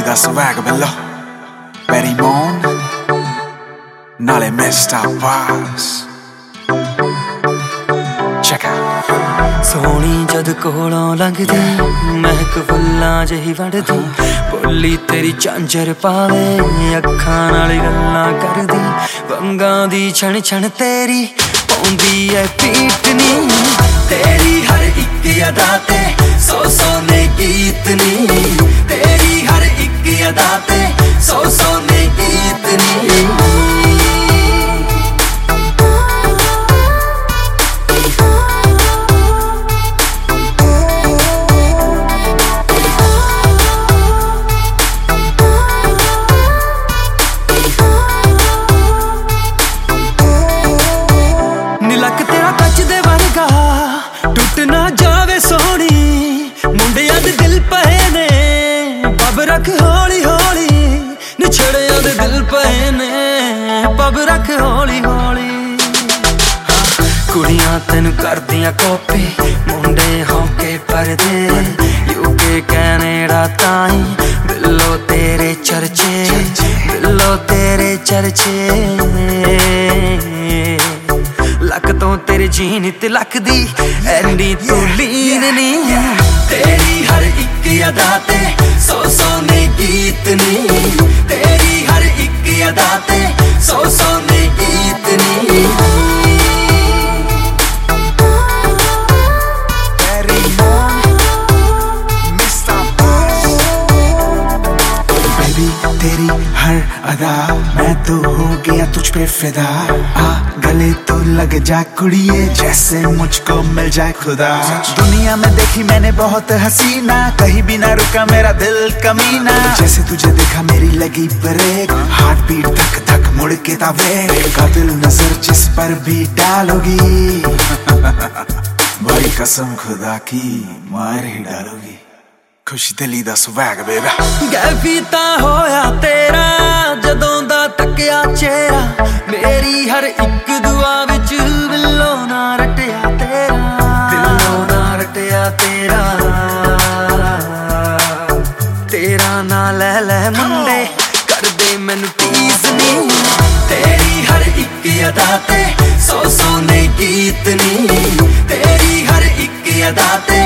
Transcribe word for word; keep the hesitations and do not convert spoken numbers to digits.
ਦਾ swag ਬਿੱਲੋ Betty Moon ਨਾਲੇ mister Vibes Check out सोहनी जद कोलों लंघदी महक फुल्लां जही वड़दी बोली तेरी झांझर पावे अखां नाल गल्लां करदी वंगां दी छण छण तेरी पाउंदी ऐ पीट नी तेरी हर इक अदा ते सौ सौ ने गीत नी तेरी हर इक अदा ते सौ सौ ने गीत नी लक तेरा कच दे वर्गा टुट ना जावे सोनी मुंडियां दे दिल पए ने पब रख हौली हौली निछड़ियां दे दिल पए ने पब रख हौली हौली कुड़ियां तेनू करदियां कॉपी मुंडे होके परदे यूके कैनेडा ताई बिल्लो तेरे चर्चे बिल्लो तेरे चर्चे लक तो तेरे जीन ते लक दी एंडी तू लीन नी तेरी हर इक अदा ते सौ सौ ने गीत नी तेरी हर इक अदा ते सौ सौ ने गीत नी Betty Moon mister Vibes Baby तेरी हर अदा मैं तो हो गया तुझ पे फिदा आ गले तो लग जा कुड़िए जैसे मुझको मिल जाए खुदा दुनिया में देखी मैंने बहुत हसीना कहीं भी ना रुका मेरा दिल कमीना जैसे तुझे देखा मेरी लगी ब्रेक हार्ट बीट धक धक मुड़ के तावे कातिल नजर जिस पर भी डालोगी भाई कसम खुदा की मार ही डालोगी खुश दिली दा swag बेबा गैफीता होया तेरा जदों दा तकिया चेहरा मेरी हर एक दुआ विच बिल्लो ना रटिया तेरा बिल्लो ना रटिया तेरा तेरा ना ले ले मुंडे कर दे मैनू टीज नी तेरी हर एक अदा ते सौ सौ ने गीत नी तेरी हर एक अदा ते